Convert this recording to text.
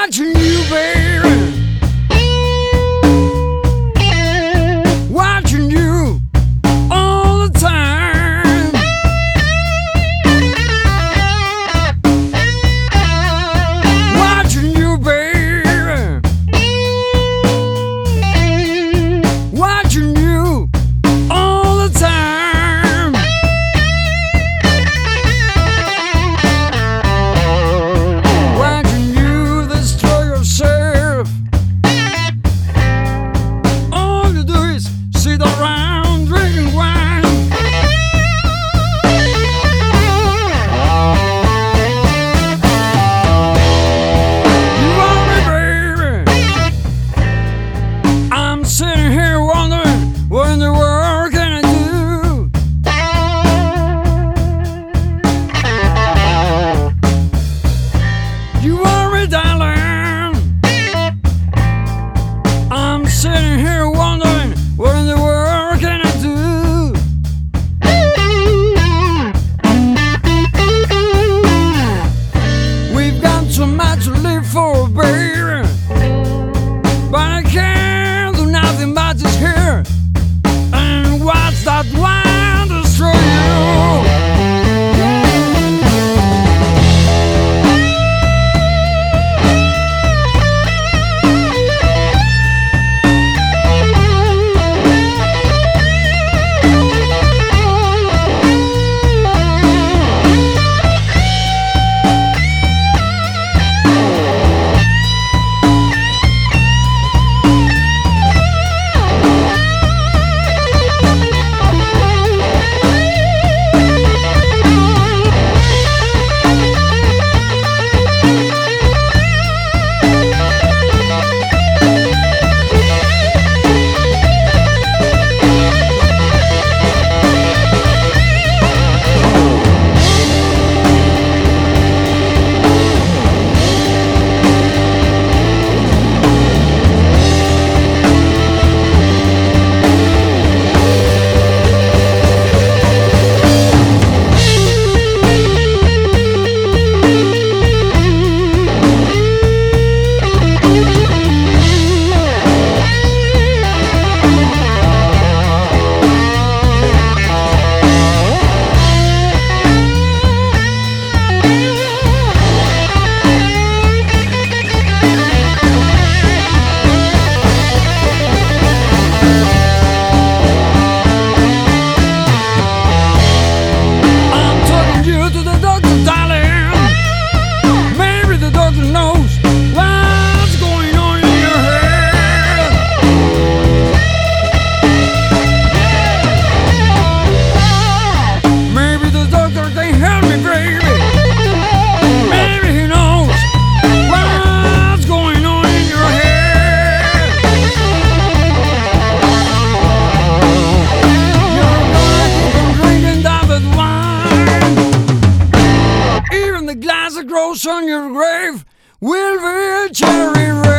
Watching you, baby. Watching you all the time. Watching you, baby. Watching you all the time. Watching you destroy yourself. All you do is sit around drinking wine. You want me, baby? I'm sitting here wondering what in the world can I do? You want me, darling? I'm sitting here wondering what in the world can I do? We've got so much to live for, baby, but I can't do nothing but just here and watch that wine destroy you. I'm talking you to the doctor, darling. Maybe the doctor knows what's going on in your head. Maybe the doctor can help me, baby. Maybe he knows what's going on in your head. You're gonna keep on drinking that wine. Even the glass that grows on your grave will be a cherry red.